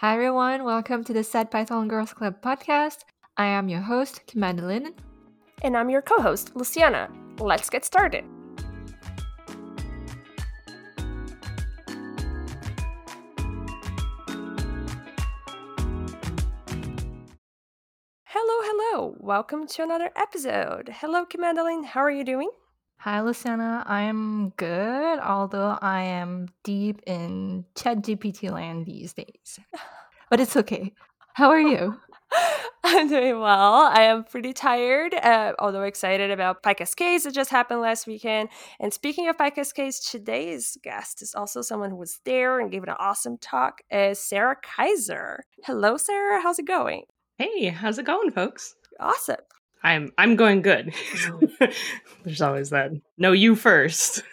Hi everyone, welcome to the Set Python Girls Club podcast. I am your host, Madeline. And I'm your co-host, Luciana. Let's get started. Hello. Welcome to another episode. Hello, Madeline. How are you doing? Hi Luciana, I am good, although I am deep in ChatGPT land these days. But it's okay. How are you? I'm doing well. I am pretty tired, although excited about PyCascades that just happened last weekend. And speaking of PyCascades, today's guest is also someone who was there and gave an awesome talk, is Sarah Kaiser. Hello, Sarah. How's it going? Hey, how's it going, folks? Awesome. I'm going good. There's always that. No, you first.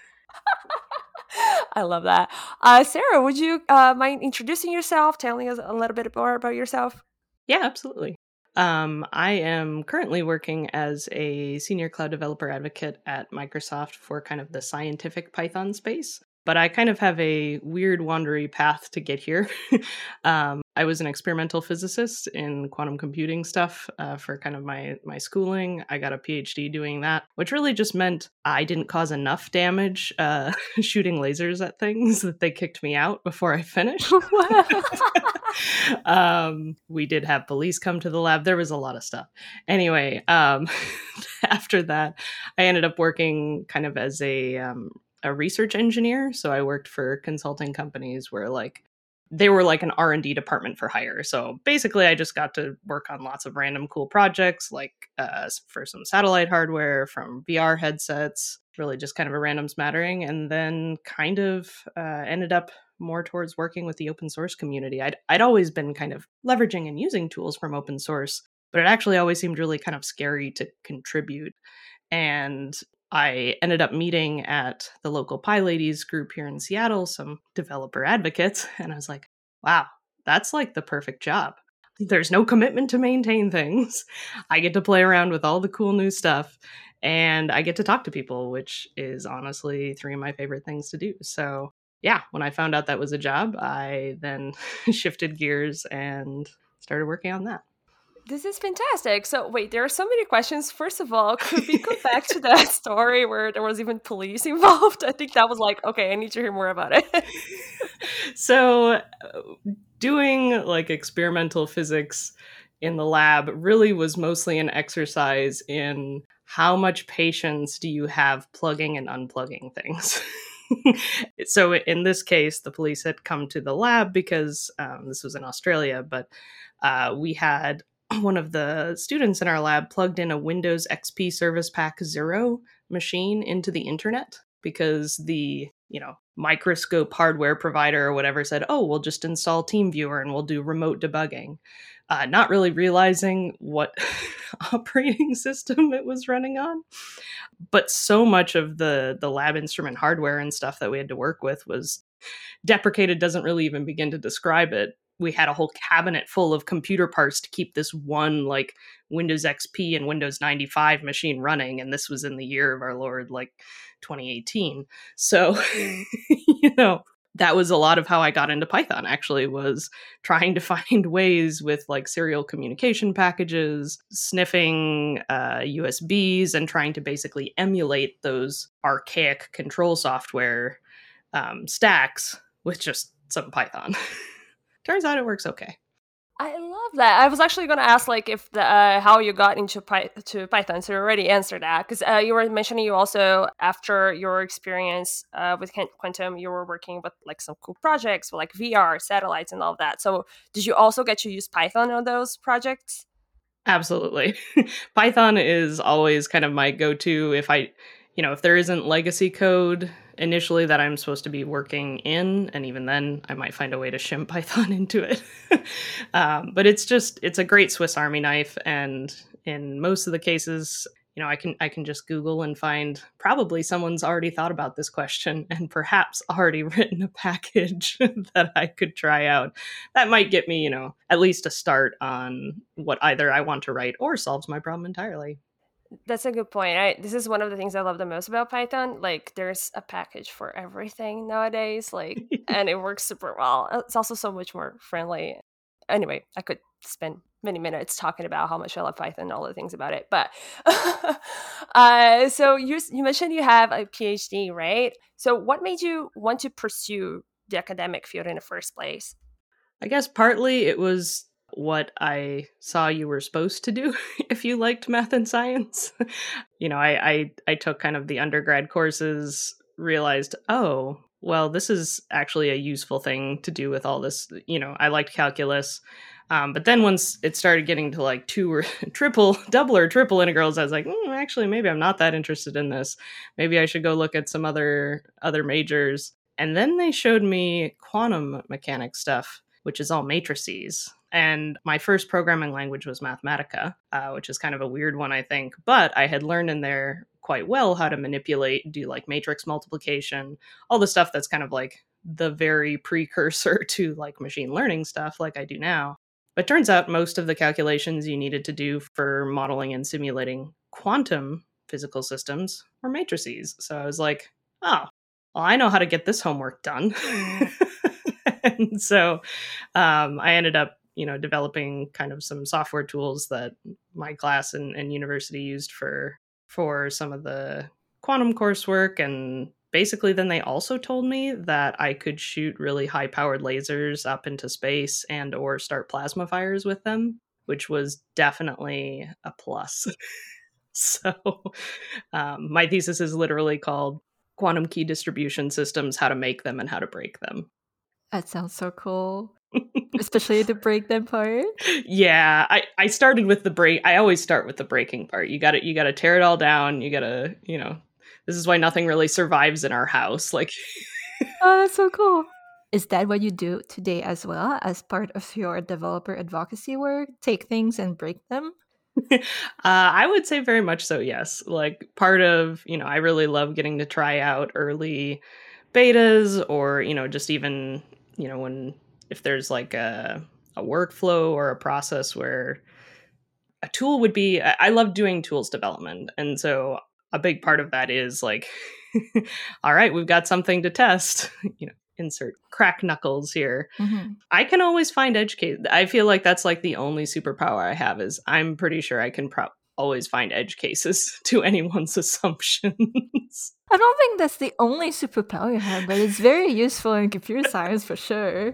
I love that. Sarah, would you mind introducing yourself, telling us a little bit more about yourself? Yeah, absolutely. I am currently working as a senior cloud developer advocate at Microsoft for kind of the scientific Python space. But I kind of have a weird wandery path to get here. I was an experimental physicist in quantum computing stuff for kind of my schooling. I got a PhD doing that, which really just meant I didn't cause enough damage shooting lasers at things that they kicked me out before I finished. We did have police come to the lab. There was a lot of stuff. Anyway, after that, I ended up working kind of as a research engineer. So I worked for consulting companies where they were like an R&D department for hire. So basically I just got to work on lots of random cool projects, like for some satellite hardware, from VR headsets, really just kind of a random smattering, and then kind of ended up more towards working with the open source community. I'd always been kind of leveraging and using tools from open source, but it actually always seemed really kind of scary to contribute. And I ended up meeting at the local PyLadies group here in Seattle, some developer advocates, and I was like, wow, that's like the perfect job. There's no commitment to maintain things. I get to play around with all the cool new stuff, and I get to talk to people, which is honestly three of my favorite things to do. So yeah, when I found out that was a job, I then shifted gears and started working on that. This is fantastic. So wait, there are so many questions. First of all, could we go back to that story where there was even police involved? I think that was like, okay, I need to hear more about it. So doing like experimental physics in the lab really was mostly an exercise in how much patience do you have plugging and unplugging things. So in this case, the police had come to the lab because this was in Australia, but we had one of the students in our lab plugged in a Windows XP Service Pack 0 machine into the internet because the, microscope hardware provider or whatever said, oh, we'll just install TeamViewer and we'll do remote debugging. Not really realizing what operating system it was running on. But so much of the lab instrument hardware and stuff that we had to work with was deprecated, doesn't really even begin to describe it. We had a whole cabinet full of computer parts to keep this one like Windows XP and Windows 95 machine running. And this was in the year of our Lord, like 2018. So, that was a lot of how I got into Python, actually, was trying to find ways with like serial communication packages, sniffing USBs, and trying to basically emulate those archaic control software stacks with just some Python. Turns out it works okay. I love that. I was actually going to ask, like, if how you got into Python. So you already answered that, because you were mentioning you also, after your experience with Quantum, you were working with like some cool projects, like VR, satellites, and all of that. So did you also get to use Python on those projects? Absolutely. Python is always kind of my go-to if there isn't legacy code initially that I'm supposed to be working in, and even then I might find a way to shim Python into it. But it's a great Swiss Army knife, and in most of the cases, I can just Google and find probably someone's already thought about this question and perhaps already written a package that I could try out. That might get me, at least a start on what either I want to write or solves my problem entirely. That's a good point. This is one of the things I love the most about Python. Like, there's a package for everything nowadays, and it works super well. It's also so much more friendly. anyway, I could spend many minutes talking about how much I love Python and all the things about it. But so you mentioned you have a PhD, right? So what made you want to pursue the academic field in the first place? I guess partly it was what I saw you were supposed to do if you liked math and science. I took kind of the undergrad courses, realized, oh, well, this is actually a useful thing to do with all this. I liked calculus. But then once it started getting to like two or double or triple integrals, I was like, actually, maybe I'm not that interested in this. Maybe I should go look at some other majors. And then they showed me quantum mechanics stuff, which is all matrices. And my first programming language was Mathematica, which is kind of a weird one, I think. But I had learned in there quite well how to manipulate, do like matrix multiplication, all the stuff that's kind of like the very precursor to like machine learning stuff like I do now. But turns out most of the calculations you needed to do for modeling and simulating quantum physical systems were matrices. So I was like, oh, well, I know how to get this homework done. And so I ended up, developing kind of some software tools that my class and university used for some of the quantum coursework. And basically then they also told me that I could shoot really high powered lasers up into space and or start plasma fires with them, which was definitely a plus. So my thesis is literally called Quantum Key Distribution Systems, How to Make Them and How to Break Them. That sounds so cool. Especially the break them part. Yeah, I started with the break. I always start with the breaking part. You got to tear it all down. You got to, this is why nothing really survives in our house. Like, oh, that's so cool. Is that what you do today as well as part of your developer advocacy work? Take things and break them? I would say very much so, yes. Like part of, I really love getting to try out early betas or, just even, if there's like a workflow or a process where a tool would be, I love doing tools development. And so a big part of that is like, all right, we've got something to test, insert crack knuckles here. Mm-hmm. I can always find edge cases. I feel like that's like the only superpower I have is I'm pretty sure I can always find edge cases to anyone's assumptions. I don't think that's the only superpower you have, but it's very useful in computer science for sure.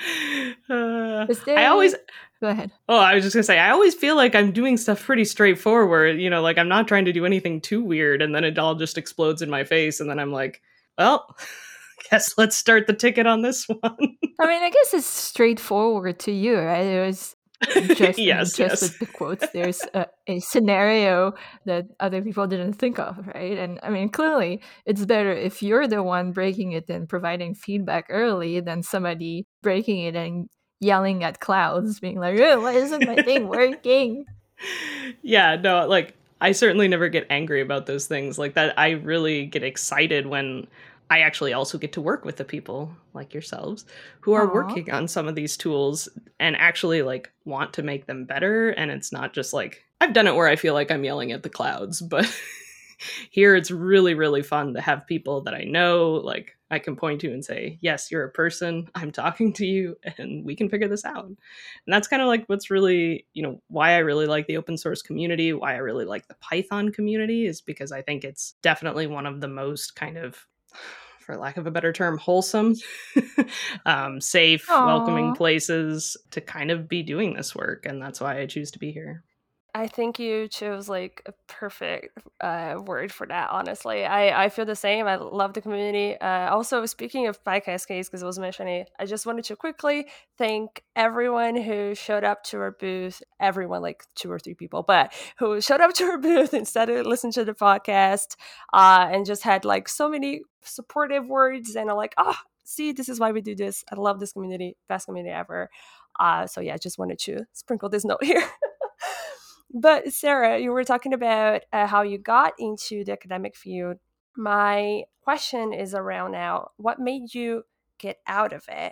Go ahead. Oh, I was just gonna say, I always feel like I'm doing stuff pretty straightforward, like I'm not trying to do anything too weird, and then it all just explodes in my face, and then I'm like, well, guess let's start the ticket on this one. I mean, I guess it's straightforward to you, right? It was just, yes. with the quotes, there's a scenario that other people didn't think of, right? And I mean, clearly, it's better if you're the one breaking it and providing feedback early than somebody breaking it and yelling at clouds, being like, oh, why isn't my thing working? Yeah, no, like, I certainly never get angry about those things like that. I really get excited when I actually also get to work with the people like yourselves who are working on some of these tools and actually like want to make them better. And it's not just like, I've done it where I feel like I'm yelling at the clouds, but here it's really, really fun to have people that I know, like I can point to and say, yes, you're a person, I'm talking to you, and we can figure this out. And that's kind of like what's really, why I really like the open source community, why I really like the Python community is because I think it's definitely one of the most kind of, for lack of a better term, wholesome, safe, welcoming places to kind of be doing this work. And that's why I choose to be here. I think you chose like a perfect word for that, honestly. I feel the same. I love the community. Also, speaking of PyCascades, because I was mentioning, I just wanted to quickly thank everyone who showed up to our booth, everyone, like 2 or 3 people, but who showed up to our booth instead of listening to the podcast and just had like so many supportive words. And I'm like, see, this is why we do this. I love this community, best community ever. So yeah, I just wanted to sprinkle this note here. But Sarah, you were talking about how you got into the academic field. My question is around now, what made you get out of it?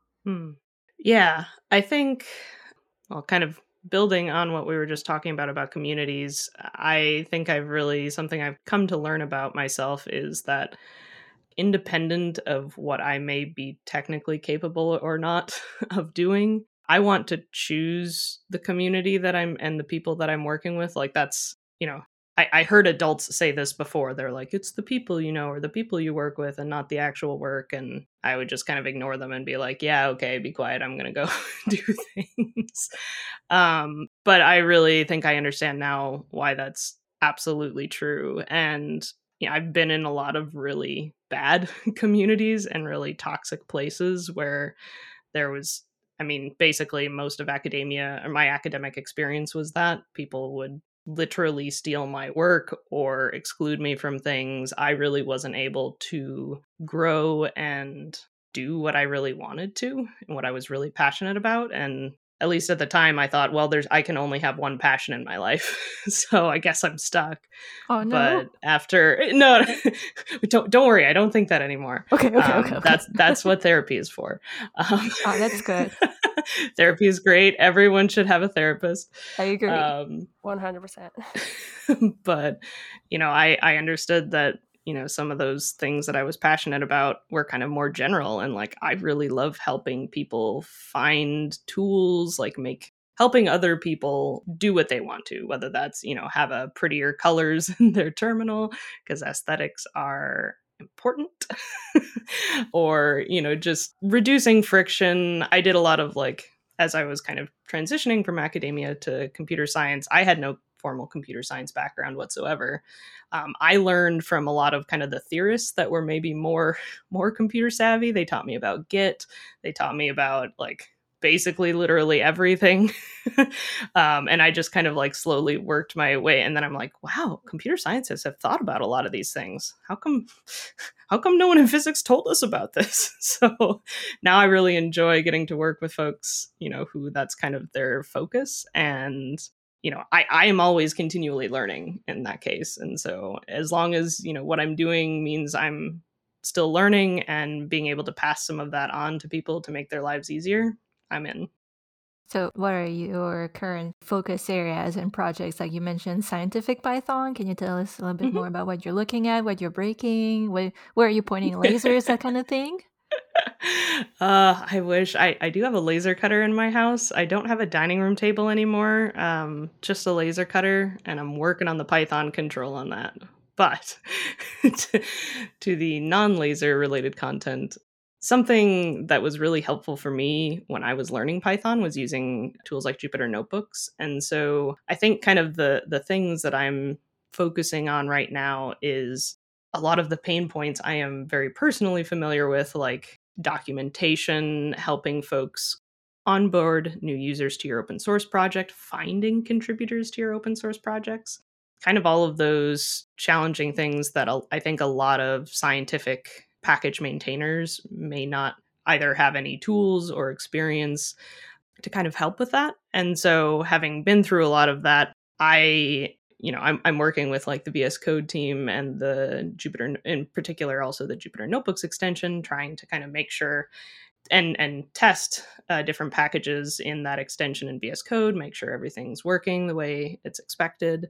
Yeah, I think, well, kind of building on what we were just talking about communities, I think something I've come to learn about myself is that independent of what I may be technically capable or not of doing, I want to choose the community that I'm and the people that I'm working with. Like that's, I heard adults say this before. They're like, it's the people you know or the people you work with and not the actual work. And I would just kind of ignore them and be like, yeah, okay, be quiet. I'm going to go do things. But I really think I understand now why that's absolutely true. And yeah, I've been in a lot of really bad communities and really toxic places where there was, I mean, basically most of academia or my academic experience was that people would literally steal my work or exclude me from things. I really wasn't able to grow and do what I really wanted to and what I was really passionate about. And at least at the time I thought, well, I can only have one passion in my life. So I guess I'm stuck. Oh no. But after no, don't worry, I don't think that anymore. Okay. That's what therapy is for. Oh, that's good. Therapy is great. Everyone should have a therapist. I agree. 100%. But I understood that some of those things that I was passionate about were kind of more general, and like I really love helping people find tools, like helping other people do what they want to, whether that's have a prettier colors in their terminal because aesthetics are important, or just reducing friction. I did a lot of as I was kind of transitioning from academia to computer science, I had no formal computer science background whatsoever. I learned from a lot of kind of the theorists that were maybe more computer savvy. They taught me about Git. They taught me about basically literally everything. And I just kind of slowly worked my way. And then I'm like, wow, computer scientists have thought about a lot of these things. How come no one in physics told us about this? So now I really enjoy getting to work with folks, who that's kind of their focus. And I am always continually learning in that case. And so as long as, what I'm doing means I'm still learning and being able to pass some of that on to people to make their lives easier, I'm in. So what are your current focus areas and projects? Like you mentioned scientific Python. Can you tell us a little bit more about what you're looking at, what you're breaking, where are you pointing lasers, that kind of thing? I wish I do have a laser cutter in my house. I don't have a dining room table anymore. Just a laser cutter, and I'm working on the Python control on that. But to the non-laser related content, something that was really helpful for me when I was learning Python was using tools like Jupyter Notebooks. And so I think kind of the things that I'm focusing on right now is a lot of the pain points I am very personally familiar with, like documentation, helping folks onboard new users to your open source project, finding contributors to your open source projects, kind of all of those challenging things that I think a lot of scientific package maintainers may not either have any tools or experience to kind of help with that. And so having been through a lot of that, I'm working with the VS Code team and the Jupyter, in particular, also the Jupyter Notebooks extension, trying to kind of make sure and test different packages in that extension in VS Code, make sure everything's working the way it's expected.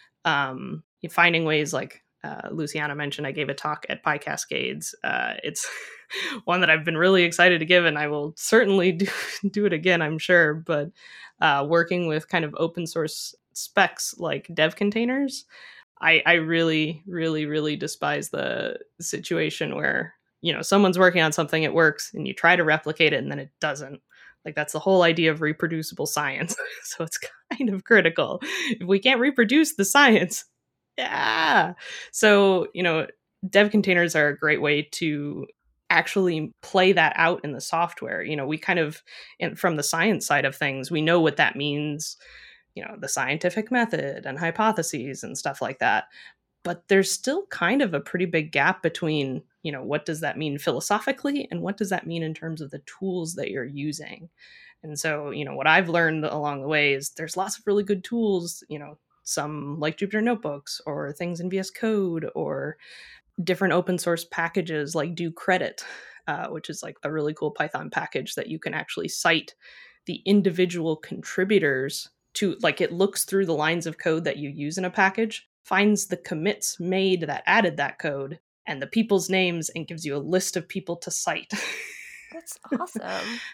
Finding ways like Luciana mentioned, I gave a talk at PyCascades. It's one that I've been really excited to give, and I will certainly do it again, I'm sure. But working with kind of open source specs like dev containers, I really, really, really despise the situation where someone's working on something, it works, and you try to replicate it, and then it doesn't. That's the whole idea of reproducible science. So it's kind of critical. If we can't reproduce the science, yeah. So, dev containers are a great way to actually play that out in the software. We kind of, from the science side of things, we know what that means, the scientific method and hypotheses and stuff like that. But there's still kind of a pretty big gap between, what does that mean philosophically and what does that mean in terms of the tools that you're using? And so, what I've learned along the way is there's lots of really good tools, some like Jupyter Notebooks or things in VS Code or different open source packages like DoCredit, which is a really cool Python package that you can actually cite the individual contributors to, it looks through the lines of code that you use in a package, finds the commits made that added that code and the people's names, and gives you a list of people to cite. That's awesome.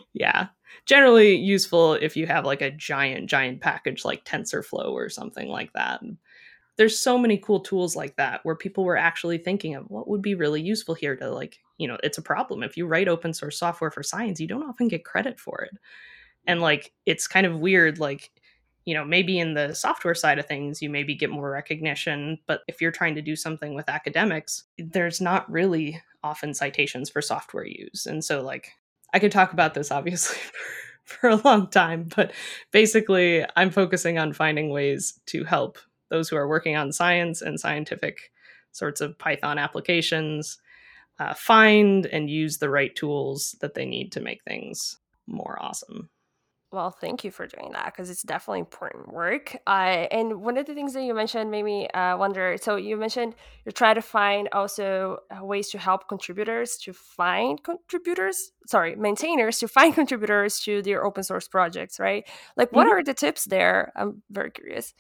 Yeah. Generally useful if you have like a giant package like TensorFlow or something like that. There's so many cool tools like that where people were actually thinking of what would be really useful here to, like, it's a problem. If you write open source software for science, you don't often get credit for it. And like, it's kind of weird, like, maybe in the software side of things, you maybe get more recognition. But if you're trying to do something with academics, there's not really often citations for software use. And so, like, I could talk about this obviously for a long time, but basically, I'm focusing on finding ways to help those who are working on science and scientific sorts of Python applications find and use the right tools that they need to make things more awesome. Well, thank you for doing that because it's definitely important work. And one of the things that you mentioned made me wonder. So you mentioned you try to find also ways to help contributors to find contributors. Sorry, maintainers to find contributors to their open source projects, right? Like, what are the tips there? I'm very curious.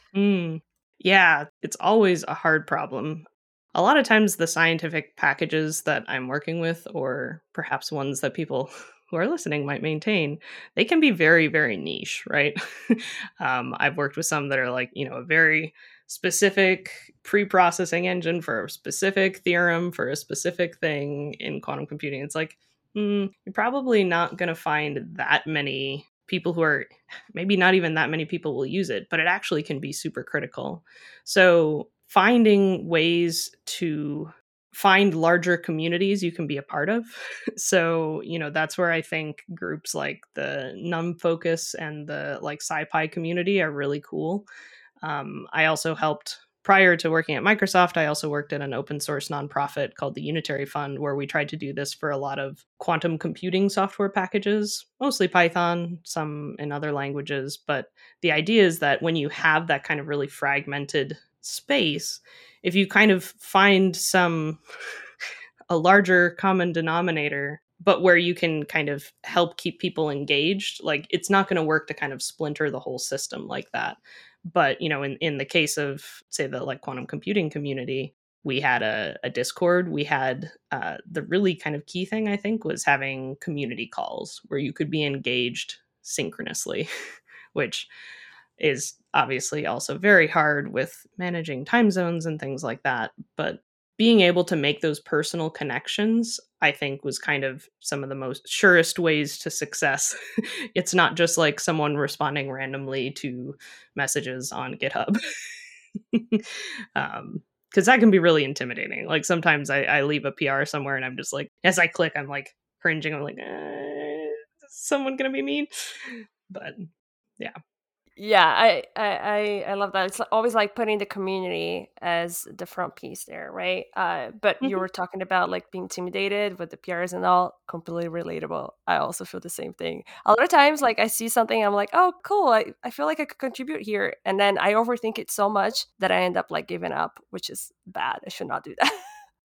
Yeah, it's always a hard problem. A lot of times, the scientific packages that I'm working with, or perhaps ones that people who are listening might maintain, they can be very, very niche, right? I've worked with some that are like, a very specific pre-processing engine for a specific theorem for a specific thing in quantum computing. It's like, you're probably not going to find that many people who are, maybe not even that many people will use it, but it actually can be super critical. So finding ways to find larger communities you can be a part of. So, that's where I think groups like the NumFocus and the like SciPy community are really cool. I also helped, prior to working at Microsoft, I also worked at an open source nonprofit called the Unitary Fund, where we tried to do this for a lot of quantum computing software packages, mostly Python, some in other languages. But the idea is that when you have that kind of really fragmented space, if you kind of find a larger common denominator, but where you can kind of help keep people engaged, like, it's not going to work to kind of splinter the whole system like that. But in the case of, say, the like quantum computing community, we had a Discord. We had the really kind of key thing, I think, was having community calls where you could be engaged synchronously, which is obviously also very hard with managing time zones and things like that. But being able to make those personal connections, I think, was kind of some of the most surest ways to success. It's not just like someone responding randomly to messages on GitHub. Because that can be really intimidating. Like, sometimes I leave a PR somewhere and I'm just like, as I click, I'm like cringing. I'm like, is someone going to be mean? But yeah. Yeah, I love that. It's always like putting the community as the front piece there, right? But you were talking about like being intimidated with the PRs and all, completely relatable. I also feel the same thing. A lot of times, like, I see something, I'm like, oh, cool. I feel like I could contribute here. And then I overthink it so much that I end up like giving up, which is bad. I should not do that.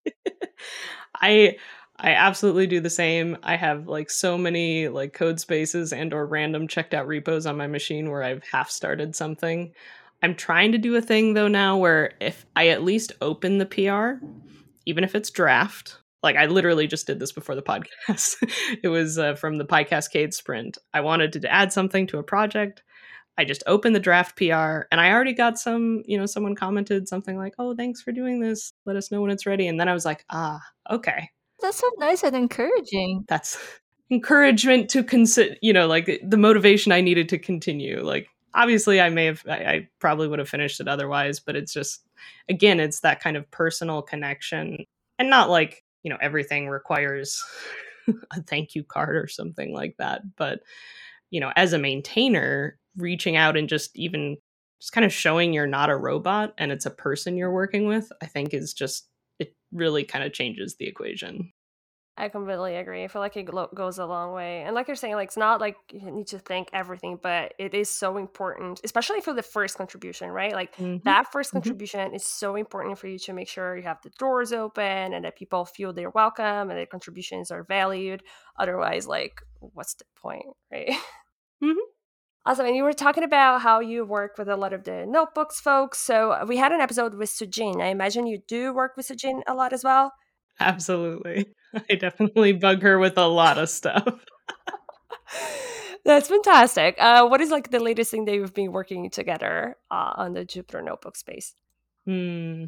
I absolutely do the same. I have like so many like code spaces and or random checked out repos on my machine where I've half started something. I'm trying to do a thing though now where if I at least open the PR, even if it's draft, like I literally just did this before the podcast. It was from the PyCascade sprint. I wanted to add something to a project. I just opened the draft PR and I already got someone commented something like, "Oh, thanks for doing this. Let us know when it's ready." And then I was like, okay. That's so nice and encouraging. That's encouragement to consider, like the motivation I needed to continue. Like, obviously I probably would have finished it otherwise, but it's just, again, it's that kind of personal connection, and not like, everything requires a thank you card or something like that. But, as a maintainer, reaching out and just kind of showing you're not a robot and it's a person you're working with, I think it really kind of changes the equation. I completely agree. I feel like it goes a long way. And like you're saying, like, it's not like you need to thank everything, but it is so important, especially for the first contribution, right? Like, that first contribution is so important for you to make sure you have the doors open and that people feel they're welcome and their contributions are valued. Otherwise, like, what's the point, right? Awesome. And you were talking about how you work with a lot of the notebooks folks. So we had an episode with Sujin. I imagine you do work with Sujin a lot as well. Absolutely. I definitely bug her with a lot of stuff. That's fantastic. What is like the latest thing that you've been working together on the Jupyter Notebook space? Hmm.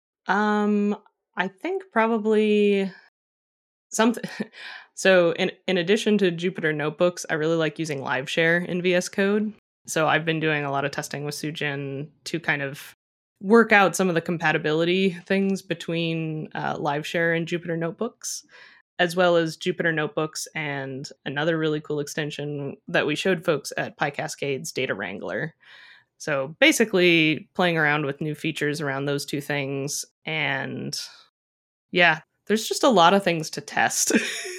I think probably something. So in addition to Jupyter Notebooks, I really like using LiveShare in VS Code. So I've been doing a lot of testing with Sujin to kind of work out some of the compatibility things between LiveShare and Jupyter Notebooks, as well as Jupyter Notebooks and another really cool extension that we showed folks at PyCascades, Data Wrangler. So basically playing around with new features around those two things. And yeah, there's just a lot of things to test.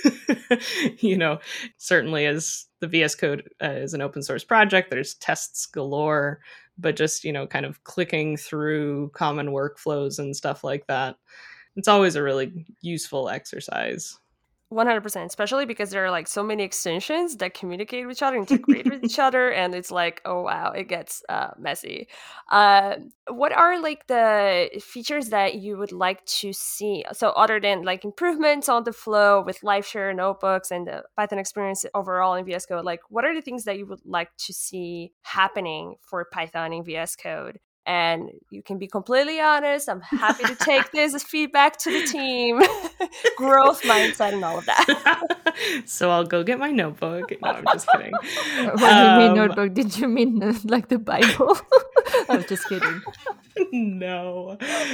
Certainly as the VS Code is an open source project, there's tests galore, but just, kind of clicking through common workflows and stuff like that. It's always a really useful exercise. 100%, especially because there are like so many extensions that communicate with each other, integrate with each other, and it's like, oh wow, it gets messy. What are like the features that you would like to see? So other than like improvements on the flow with LiveShare notebooks and the Python experience overall in VS Code, like what are the things that you would like to see happening for Python in VS Code? And you can be completely honest. I'm happy to take this as feedback to the team, growth mindset, and all of that. So I'll go get my notebook. No, I'm just kidding. When you mean notebook, did you mean like the Bible? I was just kidding. No.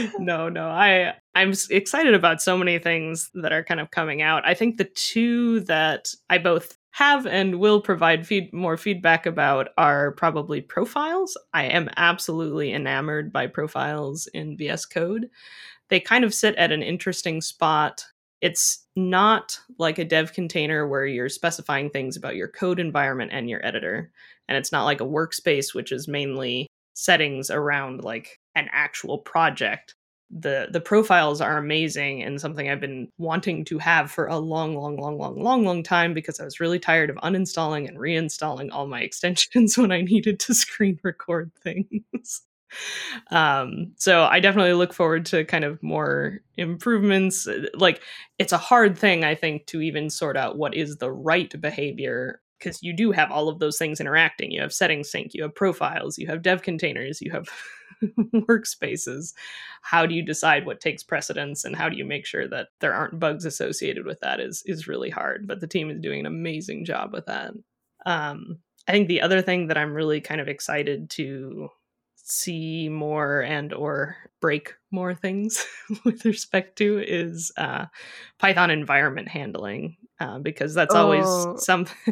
I'm excited about so many things that are kind of coming out. I think the two that I both have and will provide more feedback about are probably profiles. I am absolutely enamored by profiles in VS Code. They kind of sit at an interesting spot. It's not like a dev container where you're specifying things about your code environment and your editor. And it's not like a workspace, which is mainly settings around like an actual project. The profiles are amazing and something I've been wanting to have for a long time because I was really tired of uninstalling and reinstalling all my extensions when I needed to screen record things. So I definitely look forward to kind of more improvements. Like, it's a hard thing, I think, to even sort out what is the right behavior, because you do have all of those things interacting. You have settings sync, you have profiles, you have dev containers, you have workspaces. How do you decide what takes precedence, and how do you make sure that there aren't bugs associated with that is really hard. But the team is doing an amazing job with that. I think the other thing that I'm really kind of excited to see more and or break more things with respect to is Python environment handling, because that's always something.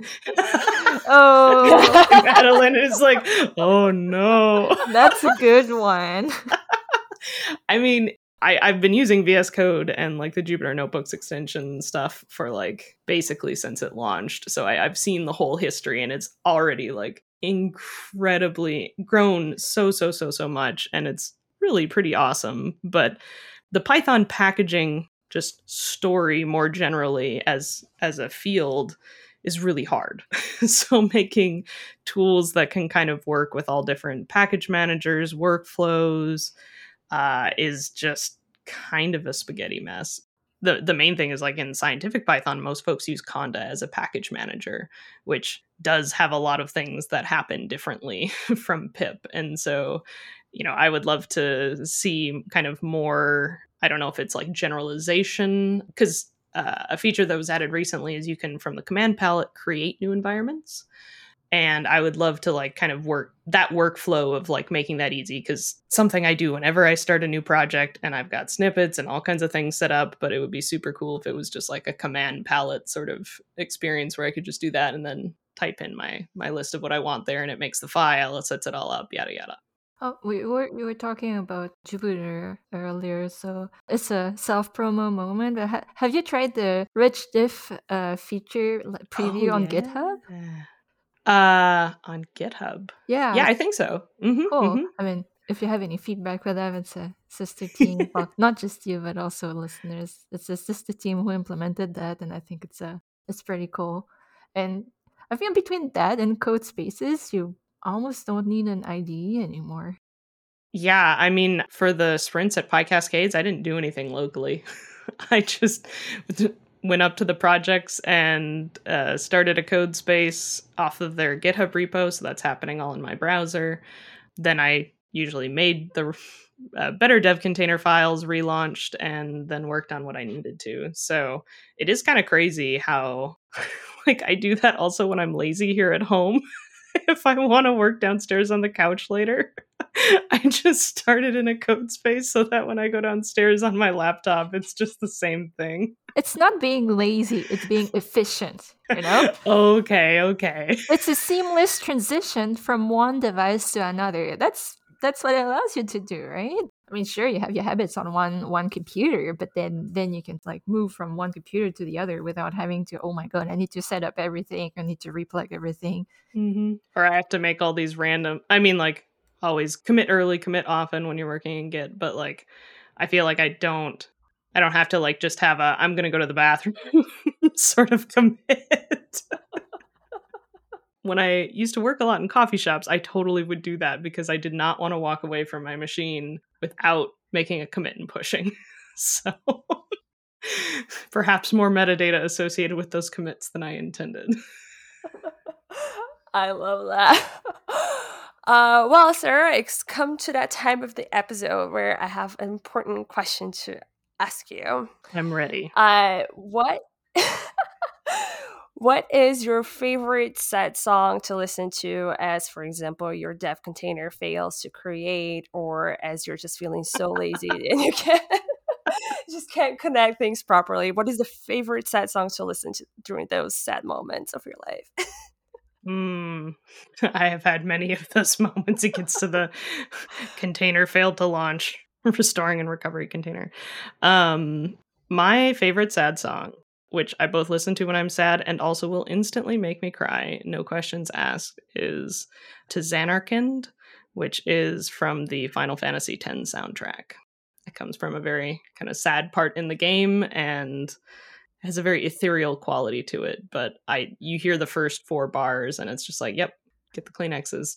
Oh, Madeline is like, oh no. That's a good one. I mean, I've been using VS Code and like the Jupyter Notebooks extension stuff for like basically since it launched. So I've seen the whole history, and it's already like incredibly grown so much, and it's really pretty awesome. But the Python packaging just story more generally as a field is really hard. So making tools that can kind of work with all different package managers, workflows, is just kind of a spaghetti mess. The main thing is, like, in scientific Python, most folks use Conda as a package manager, which does have a lot of things that happen differently from pip. And so, I would love to see kind of more, I don't know if it's like generalization, because a feature that was added recently is you can, from the command palette, create new environments. And I would love to like kind of work that workflow of like making that easy, because something I do whenever I start a new project, and I've got snippets and all kinds of things set up, but it would be super cool if it was just like a command palette sort of experience where I could just do that and then type in my list of what I want there, and it makes the file, it sets it all up, yada yada. Oh, we were talking about Jupyter earlier, so it's a self promo moment. But have you tried the rich diff feature preview on GitHub? On GitHub. Yeah, I think so. cool. I mean, if you have any feedback with them, it's a sister team. Well, not just you, but also listeners. It's a sister team who implemented that, and I think it's pretty cool. And I think between that and Code Spaces, you almost don't need an IDE anymore. Yeah, I mean, for the sprints at PyCascades, I didn't do anything locally. I just, went up to the projects and started a code space off of their GitHub repo. So that's happening all in my browser. Then I usually made the better dev container files, relaunched, and then worked on what I needed to. So it is kind of crazy how like I do that also when I'm lazy here at home. If I want to work downstairs on the couch later, I just start it in a code space so that when I go downstairs on my laptop, it's just the same thing. It's not being lazy, it's being efficient, you know? Okay. It's a seamless transition from one device to another. That's what it allows you to do, right? I mean, sure, you have your habits on one computer, but then you can like move from one computer to the other without having to, oh my god, I need to set up everything, I need to replug everything. Mm-hmm. Or I have to make all these random, I mean, like always commit early, commit often when you're working in Git, but like I feel like I don't have to like just have a I'm gonna go to the bathroom sort of commit. When I used to work a lot in coffee shops, I totally would do that because I did not want to walk away from my machine without making a commit and pushing. So perhaps more metadata associated with those commits than I intended. I love that. Well, Sarah, it's come to that time of the episode where I have an important question to ask you. I'm ready. What is your favorite sad song to listen to as, for example, your dev container fails to create, or as you're just feeling so lazy and you just can't connect things properly? What is the favorite sad song to listen to during those sad moments of your life? I have had many of those moments. It gets to the container failed to launch, restoring and recovery container. My favorite sad song, which I both listen to when I'm sad and also will instantly make me cry, no questions asked, is To Xanarkand, which is from the Final Fantasy X soundtrack. It comes from a very kind of sad part in the game and has a very ethereal quality to it. But you hear the first 4 bars and it's just like, yep, get the Kleenexes.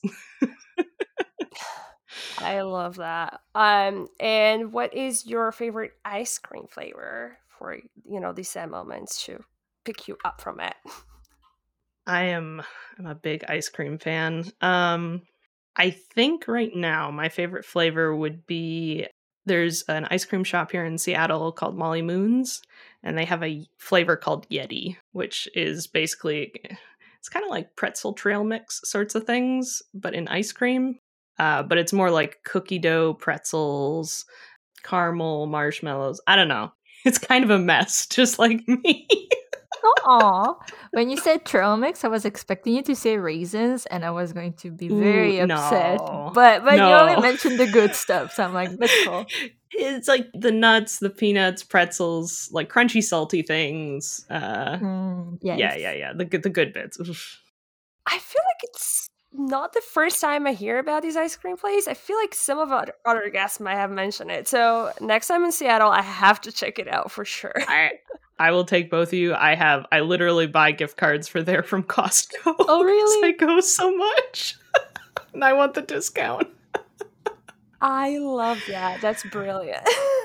I love that. And what is your favorite ice cream flavor for, these sad moments to pick you up from it? I'm a big ice cream fan. I think right now my favorite flavor would be, there's an ice cream shop here in Seattle called Molly Moon's, and they have a flavor called Yeti, which is basically, it's kind of like pretzel trail mix sorts of things, but in ice cream. But it's more like cookie dough, pretzels, caramel, marshmallows. I don't know. It's kind of a mess, just like me. Aw. When you said trail mix, I was expecting you to say raisins, and I was going to be very upset. No. But No. you only mentioned the good stuff, so I'm like, that's cool. It's like the nuts, the peanuts, pretzels, like crunchy, salty things. Yes. Yeah. The good bits. I feel like it's not the first time I hear about these ice cream places. I feel like some of our other guests might have mentioned it. So next time in Seattle, I have to check it out for sure. I will take both of you. I literally buy gift cards for there from Costco. Oh, really? I go so much. And I want the discount. I love that. That's brilliant.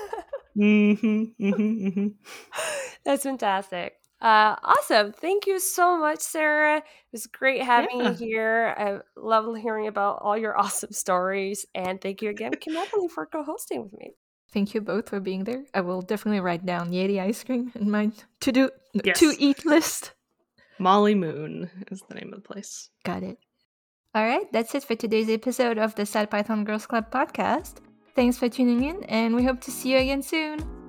That's fantastic. Awesome. Thank you so much, Sarah. It was great having you here. I love hearing about all your awesome stories. And thank you again, Kimberly, for co-hosting with me. Thank you both for being there. I will definitely write down Yeti ice cream in my to eat list. Molly Moon is the name of the place. Got it. All right, that's it for today's episode of the Sad Python Girls Club podcast. Thanks for tuning in, and we hope to see you again soon.